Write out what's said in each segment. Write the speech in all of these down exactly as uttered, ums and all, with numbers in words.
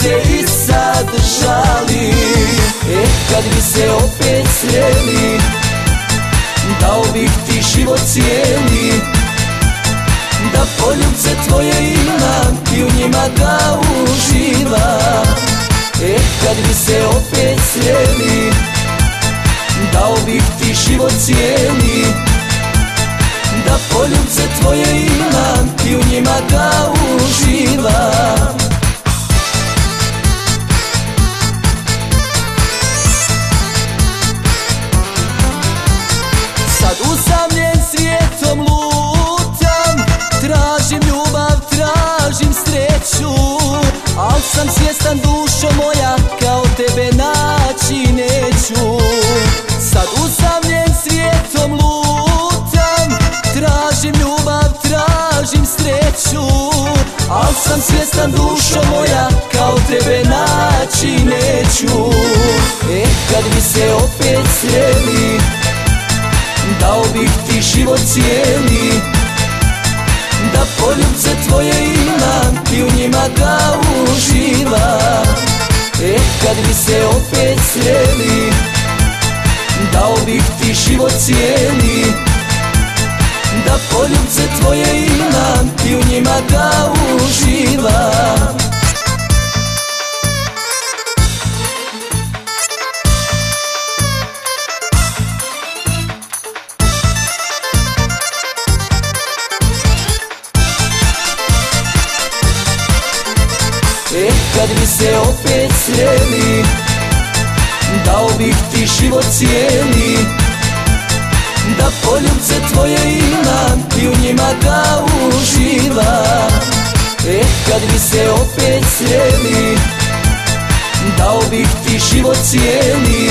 se i sad žali. E, kad bi se opet sreli, dao bih ti život cijeli, da poljubce tvoje imam i u njima da uživam. E, kad bi se opet sreli, dao bih ti život cijeli, da poljubce tvoje imam i u njima da uživam. Sad usamljen svijetom lutam, tražim ljubav, tražim sreću, al sam svjestan, dušo moja, kao tebe naći neću. Sad usamljen svijetom lutam, tražim ljubav, tražim sreću, al sam svjestan, dušo moja, kao tebe naći neću. E, kad bi se opet sreli, dao bih ti život cijeli, da poljubce tvoje imam i u njima da uživam. E, kad bi se opet sreli, dao bih ti život cijeli, da poljubce tvoje imam i u njima da uživam. E, kad bi se opet sreli, dao bih ti život cijeli, da poljubce tvoje imam i u njima da uživam. E, kad bi se opet sreli, dao bih ti život cijeli,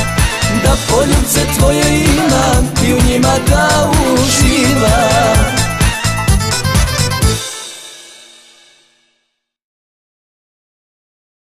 da poljubce tvoje imam i u njima da uživam.